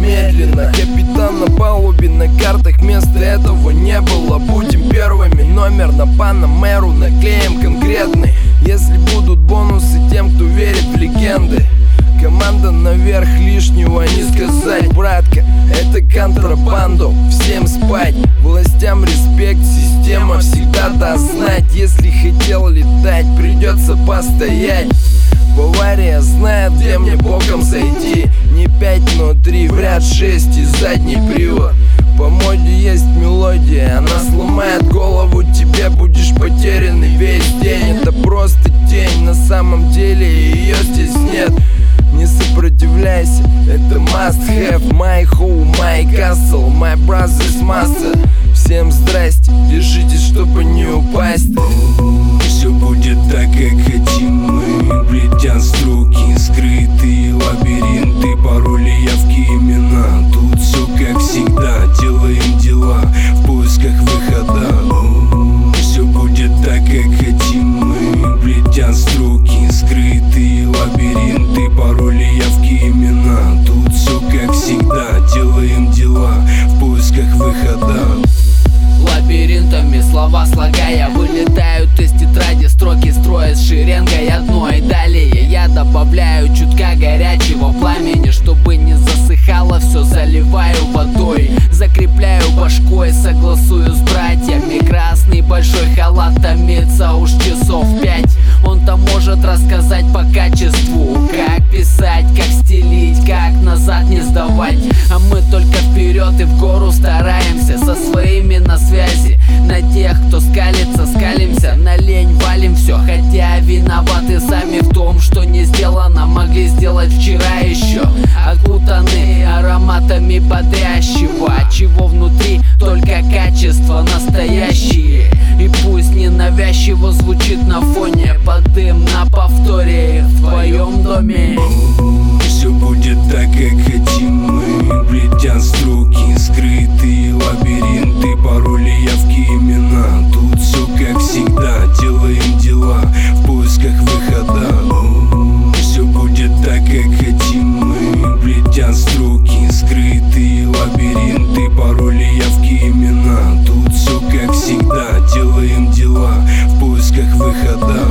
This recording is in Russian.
медленно. Капитан на палубе, на картах вместо этого не было. Будем первыми, номер на Панамеру наклеим конкретный. Если будут бонусы тем, кто верит в легенды. Команда наверх, лишнего не сказать, братка. Это контрабанду, всем спать. Властям респект, система всегда даст знать. Если хотел летать, придется постоять. Бавария знает, где мне боком зайти. Не 5, но 3, в ряд 6 и задний привод. По моде есть мелодия, она сломает голову тебе. Будешь потерянный весь день. Это просто тень, на самом деле ее здесь нет. Не сопротивляйся, это must have. My home, my castle, my brother's master. Всем здрасте, держитесь, чтобы не упасть. Все будет так, как хотим мы. Плетят строки, скрытые лабиринты, пароли, явки, имена. Тут все как всегда, делаем дела в поисках выхода. Все будет так, как хотим мы. Плетят строки, скрытые лабиринты, пароли, явки, имена. Тут все как всегда, делаем дела в поисках выхода. Лабиринтами слова слагая, вылетают из тетради строки, строя с шеренгой одной. Далее я добавляю чутка горячего пламени, чтобы не засыхало все, заливаю водой. Закрепляю башкой, согласую с братьями. Красный большой халат томится уж часов 5. Он-то может рассказать по качеству, как писать, как стелить, как назад не сдавать. А мы только вперед и в гору стараемся, со своими на связи. На тех, кто скалится, скалимся, на лень валим все. Хотя виноваты сами в том, что не сделано, могли сделать вчера еще. Окутаны ароматами бодрящего, чего внутри только качество настоящие. И пусть ненавязчиво звучит на фоне, под дым на повторе в твоем доме. Все будет так, как хотим мы. Плетят строки, скрытые лабиринты, пароли, явки, имена. Тут все как всегда, делаем дела в поисках выхода. Все будет так, как хотим мы. Плетят строки, скрытые лабиринты, пароли, явки, имена. Тут все как всегда, делаем дела в поисках выхода.